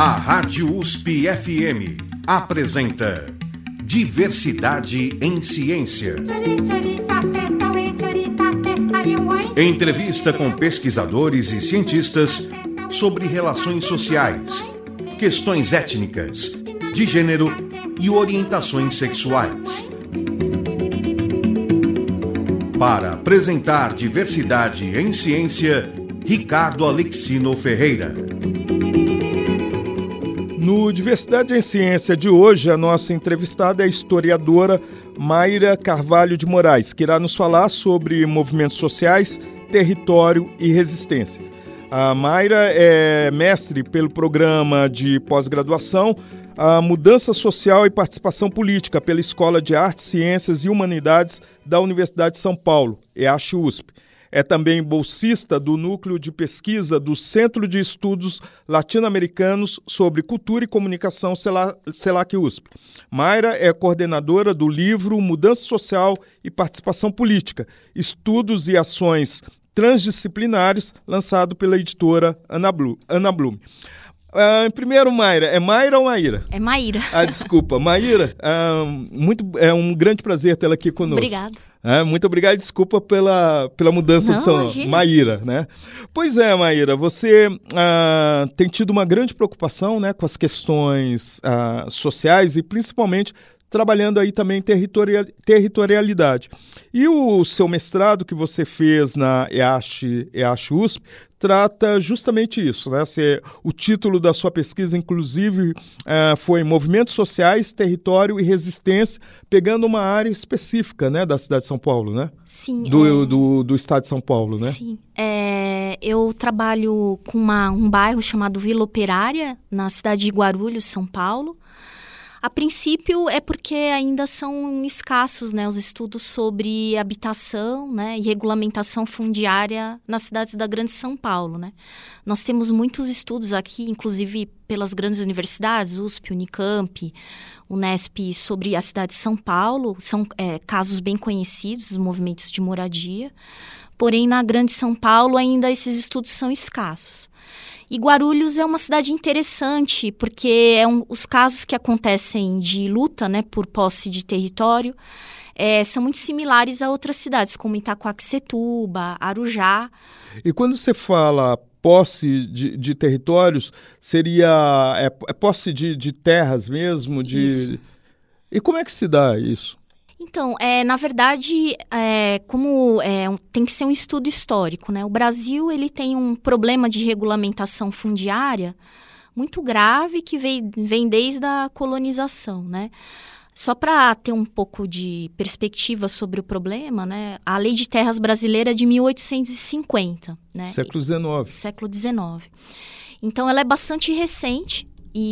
A Rádio USP-FM apresenta Diversidade em Ciência. Entrevista com pesquisadores e cientistas sobre relações sociais, questões étnicas, de gênero e orientações sexuais. Para apresentar Diversidade em Ciência, Ricardo Alexino Ferreira. No Diversidade em Ciência de hoje, a nossa entrevistada é a historiadora Mayra Carvalho de Moraes, que irá nos falar sobre movimentos sociais, território e resistência. A Mayra é mestre pelo programa de pós-graduação a Mudança Social e Participação Política pela Escola de Artes, Ciências e Humanidades da Universidade de São Paulo, EASH-USP. É também bolsista do Núcleo de Pesquisa do Centro de Estudos Latino-Americanos sobre Cultura e Comunicação CELAC-USP. Mayra é coordenadora do livro Mudança Social e Participação Política, Estudos e Ações Transdisciplinares, lançado pela editora Ana Blume. Primeiro, Mayra, é Mayra ou Maíra? É Maíra. Desculpa. Maíra, é um grande prazer tê-la aqui conosco. Obrigada. Muito obrigado, desculpa pela mudança de seu nome, Maíra, né? Pois é, Maíra, você tem tido uma grande preocupação, né, com as questões sociais e principalmente trabalhando aí também territorialidade. E o seu mestrado que você fez na EASH-USP trata justamente isso, né? O título da sua pesquisa, inclusive, foi Movimentos Sociais, Território e Resistência, pegando uma área específica, né, da cidade de São Paulo, né? Sim. Do estado de São Paulo, né? Sim. Eu trabalho com um bairro chamado Vila Operária, na cidade de Guarulhos, São Paulo. A princípio é porque ainda são escassos, né, os estudos sobre habitação, né, e regulamentação fundiária nas cidades da Grande São Paulo, né. Nós temos muitos estudos aqui, inclusive pelas grandes universidades, USP, Unicamp, Unesp, sobre a cidade de São Paulo. São casos bem conhecidos, os movimentos de moradia. Porém, na Grande São Paulo ainda esses estudos são escassos. E Guarulhos é uma cidade interessante, porque os casos que acontecem de luta, né, por posse de território são muito similares a outras cidades, como Itaquaquecetuba, Arujá. E quando você fala posse de territórios, seria posse de terras mesmo? Isso. E como é que se dá isso? Então, na verdade, tem que ser um estudo histórico, né? O Brasil ele tem um problema de regulamentação fundiária muito grave que vem desde a colonização, né? Só para ter um pouco de perspectiva sobre o problema, né? A Lei de Terras brasileira é de 1850, né? Século XIX. Século XIX. Então, ela é bastante recente.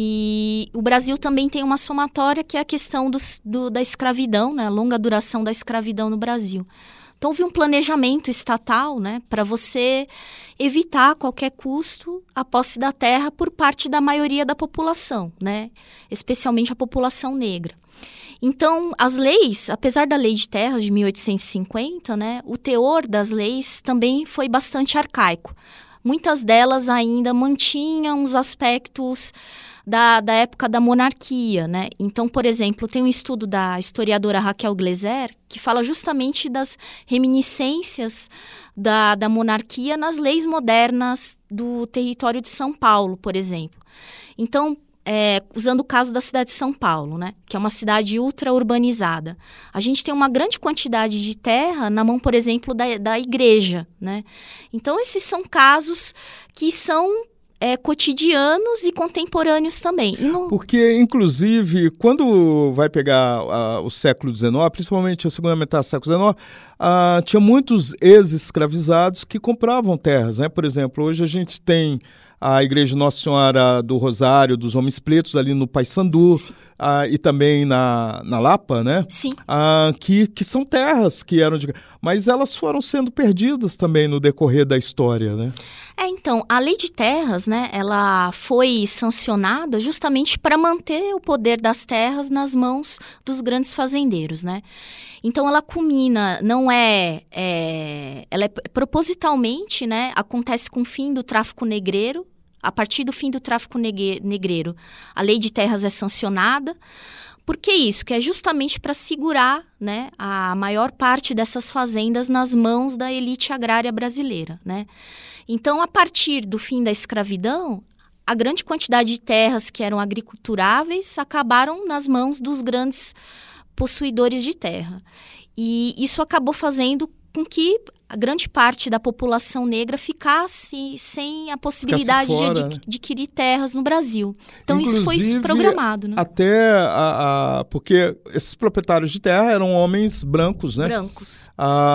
E o Brasil também tem uma somatória que é a questão da escravidão, né? A longa duração da escravidão no Brasil. Então, houve um planejamento estatal, né, para você evitar a qualquer custo a posse da terra por parte da maioria da população, né? Especialmente a população negra. Então, as leis, apesar da Lei de Terras de 1850, né, o teor das leis também foi bastante arcaico. Muitas delas ainda mantinham os aspectos da época da monarquia, né? Então, por exemplo, tem um estudo da historiadora Raquel Gleiser que fala justamente das reminiscências da monarquia nas leis modernas do território de São Paulo, por exemplo. Então, usando o caso da cidade de São Paulo, né, que é uma cidade ultra-urbanizada, a gente tem uma grande quantidade de terra na mão, por exemplo, da igreja, né? Então, esses são casos que são cotidianos e contemporâneos também. Porque, inclusive, quando vai pegar o século XIX, principalmente a segunda metade do século XIX, tinha muitos ex-escravizados que compravam terras, né? Por exemplo, hoje a gente tem a Igreja Nossa Senhora do Rosário, dos Homens Pretos, ali no Paissandu, e também na Lapa, né? Sim. Que são terras que eram mas elas foram sendo perdidas também no decorrer da história, né? Então, a Lei de Terras, né, ela foi sancionada justamente para manter o poder das terras nas mãos dos grandes fazendeiros, né? Então, ela culmina, ela é propositalmente, né, acontece com o fim do tráfico negreiro a partir do fim do tráfico negreiro, a lei de terras é sancionada. Por que isso? Que é justamente para segurar, né, a maior parte dessas fazendas nas mãos da elite agrária brasileira, né? Então, a partir do fim da escravidão, a grande quantidade de terras que eram agriculturáveis acabaram nas mãos dos grandes possuidores de terra. E isso acabou fazendo com que a grande parte da população negra ficasse sem a possibilidade de adquirir terras no Brasil. Então, inclusive, isso foi programado, né? Até porque esses proprietários de terra eram homens brancos, né? Brancos.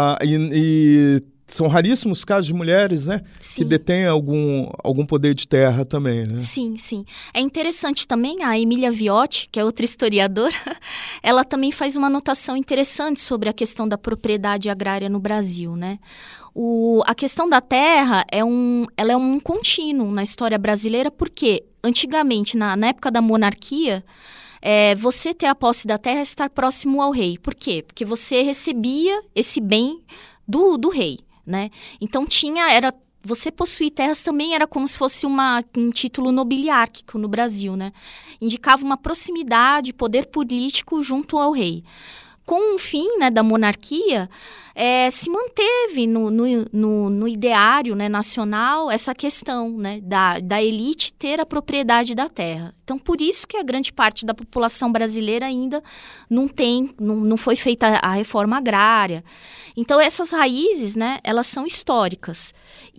E são raríssimos casos de mulheres, né? Sim. Que detêm algum poder de terra também, né? Sim, sim. É interessante também, a Emília Viotti, que é outra historiadora, ela também faz uma anotação interessante sobre a questão da propriedade agrária no Brasil, né? A questão da terra ela é um contínuo na história brasileira, porque antigamente, na época da monarquia, você ter a posse da terra é estar próximo ao rei. Por quê? Porque você recebia esse bem do rei, né? Então você possuir terras também era como se fosse um título nobiliárquico no Brasil, né? Indicava uma proximidade, poder político junto ao rei. Com o fim, né, da monarquia, se manteve no ideário, né, nacional essa questão, né, da elite ter a propriedade da terra. Então, por isso que a grande parte da população brasileira ainda não foi feita a reforma agrária. Então, essas raízes, né, elas são históricas.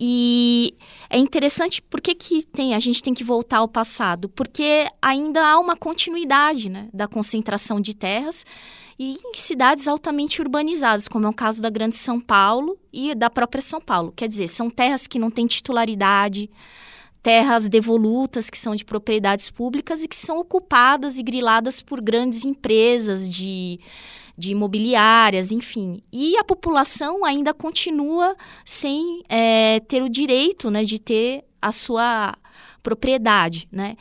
E é interessante porque a gente tem que voltar ao passado, porque ainda há uma continuidade, né, da concentração de terras e em cidades altamente urbanizadas, como é o caso da Grande São Paulo e da própria São Paulo. Quer dizer, são terras que não têm titularidade, terras devolutas que são de propriedades públicas e que são ocupadas e griladas por grandes empresas de imobiliárias, enfim. E a população ainda continua sem ter o direito, né, de ter a sua propriedade, né?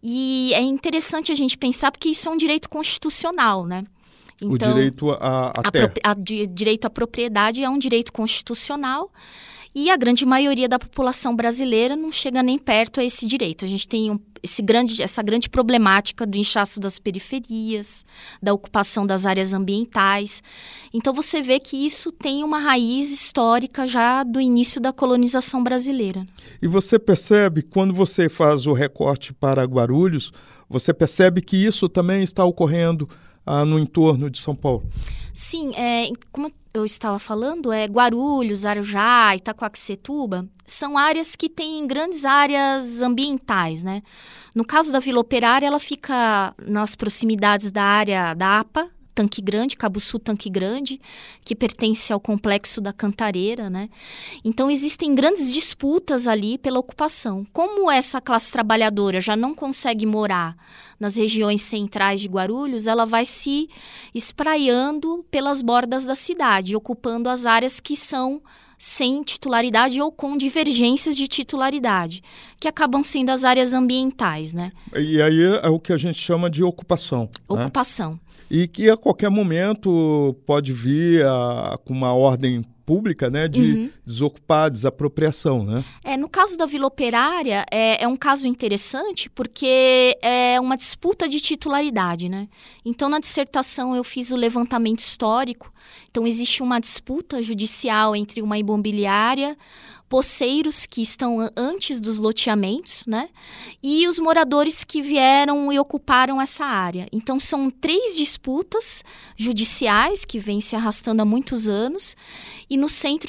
E é interessante a gente pensar porque isso é um direito constitucional, né? Então, o direito à terra. Direito à propriedade é um direito constitucional e a grande maioria da população brasileira não chega nem perto a esse direito. A gente tem essa grande problemática do inchaço das periferias, da ocupação das áreas ambientais. Então, você vê que isso tem uma raiz histórica já do início da colonização brasileira. E você percebe, quando você faz o recorte para Guarulhos, você percebe que isso também está ocorrendo no entorno de São Paulo? Sim, como eu estava falando, Guarulhos, Arujá, Itacoaxetuba são áreas que têm grandes áreas ambientais, né? No caso da Vila Operária, ela fica nas proximidades da área da APA, Tanque Grande, Cabuçu Tanque Grande, que pertence ao complexo da Cantareira, né? Então, existem grandes disputas ali pela ocupação. Como essa classe trabalhadora já não consegue morar nas regiões centrais de Guarulhos, ela vai se espraiando pelas bordas da cidade, ocupando as áreas que são sem titularidade ou com divergências de titularidade, que acabam sendo as áreas ambientais, né? E aí é o que a gente chama de ocupação. Ocupação. Né? E que a qualquer momento pode vir com uma ordem pública, né, de desocupar, desapropriação, né? No caso da Vila Operária, é um caso interessante porque é uma disputa de titularidade, né? Então, na dissertação, eu fiz o levantamento histórico. Então, existe uma disputa judicial entre uma imobiliária, posseiros que estão antes dos loteamentos, né? E os moradores que vieram e ocuparam essa área. Então, são 3 disputas judiciais que vêm se arrastando há muitos anos. E no centro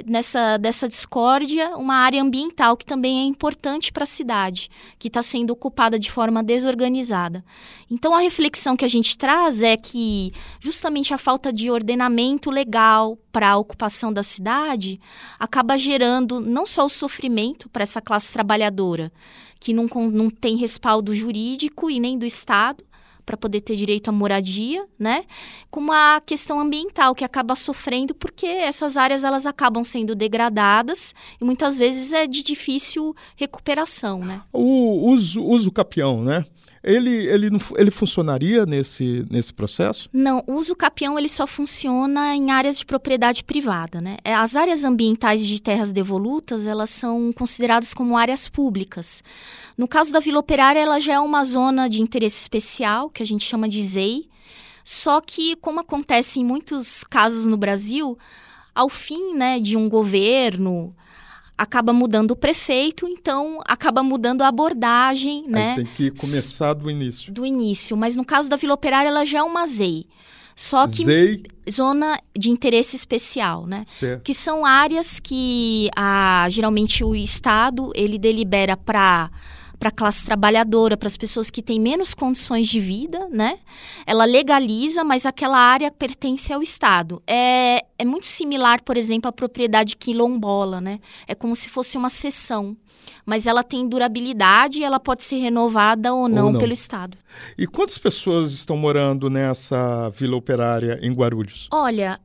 dessa discórdia, uma área ambiental que também é importante para a cidade, que está sendo ocupada de forma desorganizada. Então, a reflexão que a gente traz é que justamente a falta de ordenamento legal para a ocupação da cidade acaba gerando não só o sofrimento para essa classe trabalhadora, que não tem respaldo jurídico e nem do Estado para poder ter direito à moradia, né? Como a questão ambiental, que acaba sofrendo porque essas áreas elas acabam sendo degradadas e muitas vezes é de difícil recuperação, né? O uso capião, né? Ele funcionaria nesse processo? Não, o uso capião ele só funciona em áreas de propriedade privada, né? As áreas ambientais de terras devolutas, elas são consideradas como áreas públicas. No caso da Vila Operária, ela já é uma zona de interesse especial, que a gente chama de ZEI, só que, como acontece em muitos casos no Brasil, ao fim, né, de um governo, acaba mudando o prefeito, então acaba mudando a abordagem, né? Aí tem que começar do início. Do início, mas no caso da Vila Operária, ela já é uma ZEI. Só que ZEI... zona de interesse especial, né? Certo. Que são áreas que geralmente o Estado ele delibera para a classe trabalhadora, para as pessoas que têm menos condições de vida, né? Ela legaliza, mas aquela área pertence ao Estado. É muito similar, por exemplo, à propriedade quilombola, né? É como se fosse uma cessão, mas ela tem durabilidade e ela pode ser renovada ou não pelo Estado. E quantas pessoas estão morando nessa Vila Operária em Guarulhos? Olha,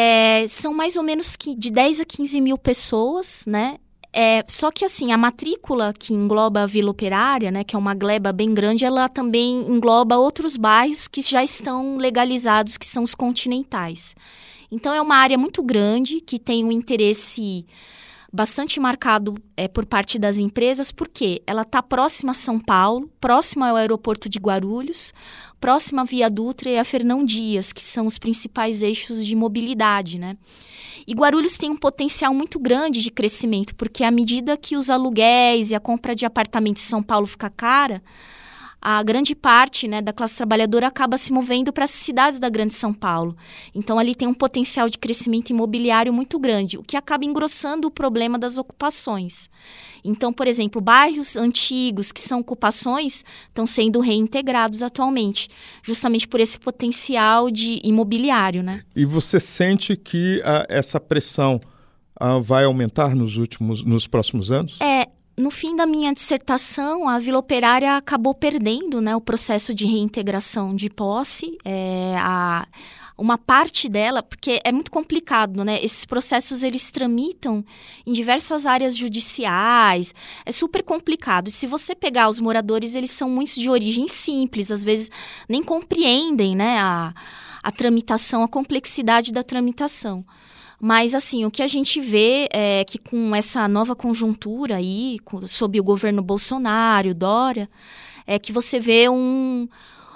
são mais ou menos de 10 a 15 mil pessoas, né? Só que assim, a matrícula que engloba a Vila Operária, né, que é uma gleba bem grande, ela também engloba outros bairros que já estão legalizados, que são os continentais. Então é uma área muito grande, que tem um interesse bastante marcado por parte das empresas, porque ela está próxima a São Paulo, próxima ao aeroporto de Guarulhos, próxima à Via Dutra e a Fernão Dias, que são os principais eixos de mobilidade, né? E Guarulhos tem um potencial muito grande de crescimento, porque à medida que os aluguéis e a compra de apartamentos em São Paulo fica cara, a grande parte, né, da classe trabalhadora acaba se movendo para as cidades da Grande São Paulo. Então, ali tem um potencial de crescimento imobiliário muito grande, o que acaba engrossando o problema das ocupações. Então, por exemplo, bairros antigos que são ocupações estão sendo reintegrados atualmente, justamente por esse potencial de imobiliário, né? E você sente que essa pressão vai aumentar nos próximos anos? No fim da minha dissertação, a Vila Operária acabou perdendo, né, o processo de reintegração de posse, uma parte dela, porque é muito complicado, né? Esses processos, eles tramitam em diversas áreas judiciais, é super complicado. E se você pegar os moradores, eles são muitos de origem simples, às vezes nem compreendem, né, a tramitação, a complexidade da tramitação. Mas, assim, o que a gente vê é que com essa nova conjuntura aí, sob o governo Bolsonaro, Dória, é que você vê o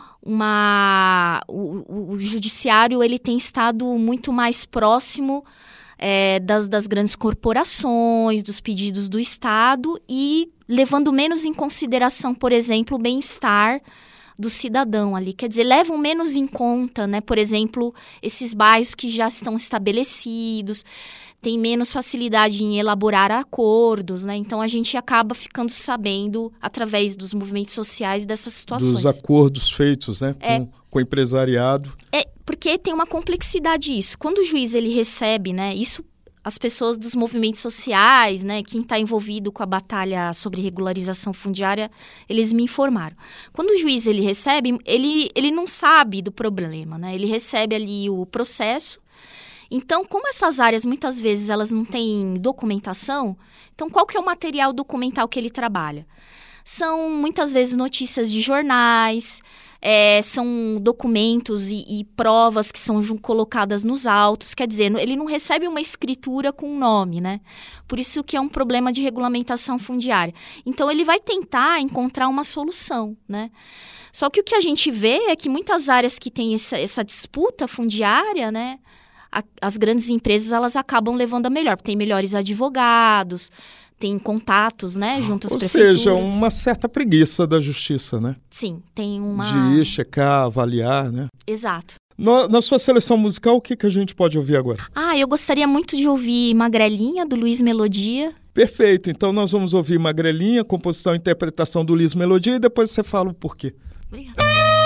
judiciário ele tem estado muito mais próximo das grandes corporações, dos pedidos do Estado e levando menos em consideração, por exemplo, o bem-estar do cidadão ali. Quer dizer, levam menos em conta, né? Por exemplo, esses bairros que já estão estabelecidos, têm menos facilidade em elaborar acordos, né? Então, a gente acaba ficando sabendo, através dos movimentos sociais, dessas situações. Dos acordos feitos, né? Com o empresariado. Porque tem uma complexidade isso. Quando o juiz ele recebe, né? Isso as pessoas dos movimentos sociais, né, quem está envolvido com a batalha sobre regularização fundiária, eles me informaram. Quando o juiz ele recebe, ele não sabe do problema, né? Ele recebe ali o processo. Então, como essas áreas muitas vezes elas não têm documentação, então qual que é o material documental que ele trabalha? São muitas vezes notícias de jornais, são documentos e provas que são colocadas nos autos. Quer dizer, ele não recebe uma escritura com nome, né? Por isso que é um problema de regulamentação fundiária. Então, ele vai tentar encontrar uma solução, né? Só que o que a gente vê é que muitas áreas que têm essa disputa fundiária, né? As grandes empresas elas acabam levando a melhor, porque tem melhores advogados, tem contatos, né, junto às prefeituras. Ou seja, uma certa preguiça da justiça, né? Sim, tem uma... De ir, checar, avaliar, né? Exato. Na sua seleção musical, o que a gente pode ouvir agora? Eu gostaria muito de ouvir Magrelinha, do Luiz Melodia. Perfeito, então nós vamos ouvir Magrelinha, composição e interpretação do Luiz Melodia, e depois você fala o porquê. Obrigada.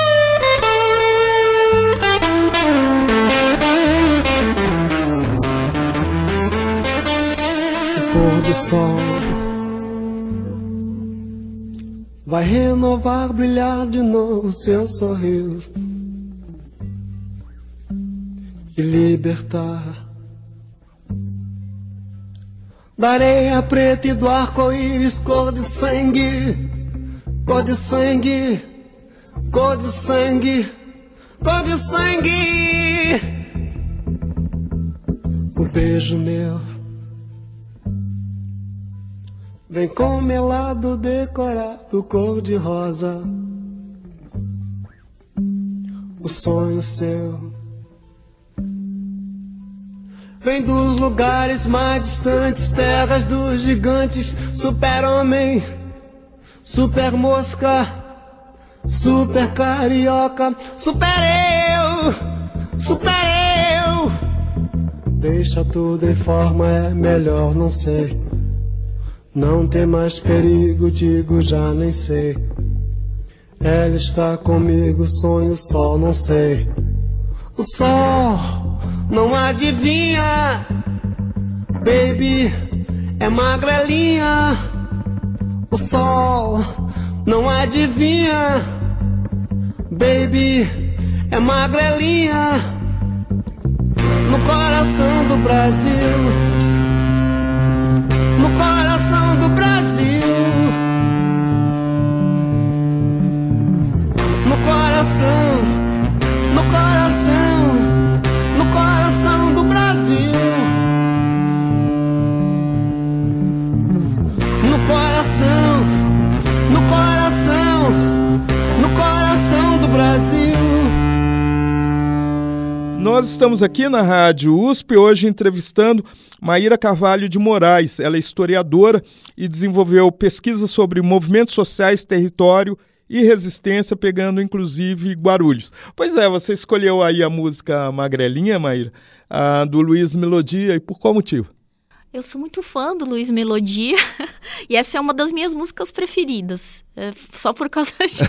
Pôr do sol vai renovar, brilhar de novo seu sorriso e libertar da areia preta e do arco-íris cor de sangue cor de sangue, cor de sangue. O beijo meu vem com melado decorado cor de rosa. O sonho seu vem dos lugares mais distantes, terras dos gigantes, super-homem, super-mosca, super-carioca, super-eu, super-eu. Deixa tudo em forma, é melhor, não sei. Não tem mais perigo, digo já nem sei. Ela está comigo, sonho, sol, não sei. O sol não adivinha, baby, é magrelinha. O sol não adivinha, baby, é magrelinha. No coração do Brasil, no coração do Brasil, no coração, no coração, no coração do Brasil, no coração, no coração, no coração do Brasil. Nós estamos aqui na Rádio USP hoje entrevistando Maíra Carvalho de Moraes. Ela é historiadora e desenvolveu pesquisas sobre movimentos sociais, território e resistência, pegando inclusive Guarulhos. Pois é, você escolheu aí a música Magrelinha, Maíra, do Luiz Melodia, e por qual motivo? Eu sou muito fã do Luiz Melodia e essa é uma das minhas músicas preferidas, só por causa disso.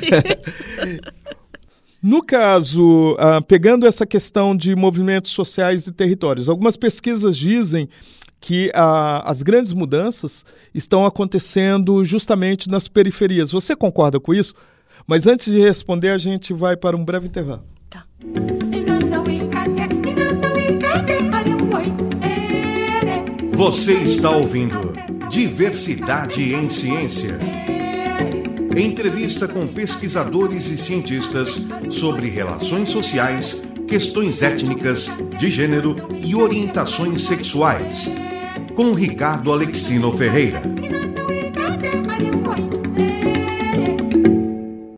No caso, pegando essa questão de movimentos sociais e territórios, algumas pesquisas dizem que as grandes mudanças estão acontecendo justamente nas periferias. Você concorda com isso? Mas antes de responder, a gente vai para um breve intervalo. Tá. Você está ouvindo Diversidade em Ciência. Entrevista com pesquisadores e cientistas sobre relações sociais, questões étnicas, de gênero e orientações sexuais. Com Ricardo Alexino Ferreira.